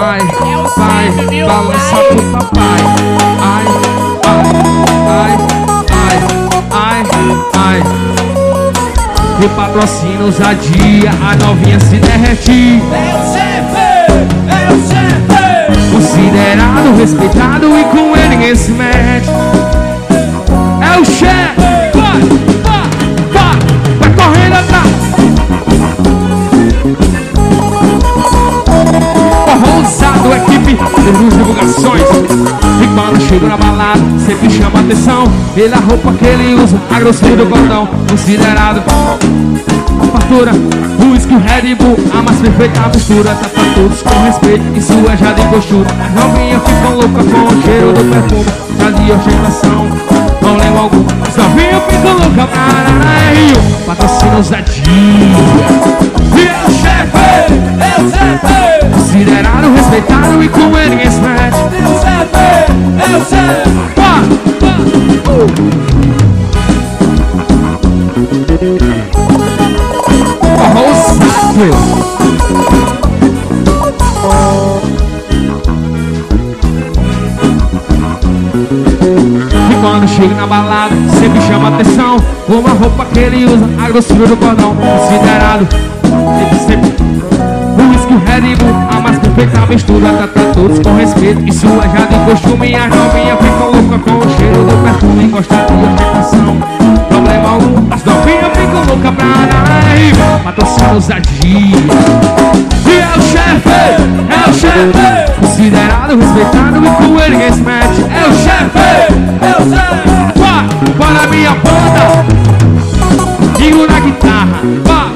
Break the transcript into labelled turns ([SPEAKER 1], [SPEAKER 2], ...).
[SPEAKER 1] vai, vai, balança pro papai. Ai, ai, ai, ai, ai. E patrocina ousadia, a novinha se derrete.
[SPEAKER 2] É o chefe,
[SPEAKER 1] considerado, respeitado e com ele ninguém se mete. É o chefe, vai correndo atrás. Forró ousado, equipe, temos divulgações. E quando chega na balada, sempre chama atenção. Pela roupa que ele usa, a grossura do cordão. Considerado, fartura, whisky, Red Bull, a mais perfeita mistura. Tá pra todos com respeito, isso é já de postura. As novinhas ficam loucas com o cheiro do perfume, já de ostentação, problema algum. As novinhas ficam loucas pra Rio, patrocina ousadia. E é o chefe, considerado, respeitado e com ele ninguém se mete. É o chefe, e quando chega na balada, sempre chama atenção. Uma roupa que ele usa, a grossura do cordão. Considerado, ele sempre whisky, Red Bull, a mais perfeita mistura. Trata todos com respeito, isso é já de costume. As novinhas ficam loucas com o cheiro do perfume. Gosta de ostentação, problema algum. As novinhas ficam loucas pra Naraí, patrocina ousadia. E é o chefe, considerado, respeitado e com ele ninguém se mete. É o chefe, para a minha banda, digo na guitarra, vá.